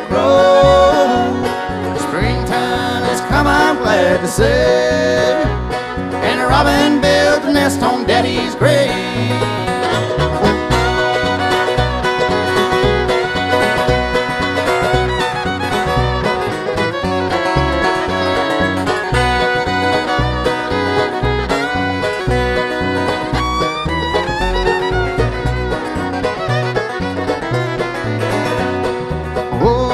grow. Springtime has come, I'm glad to say, and the robin built a nest on Daddy's grave.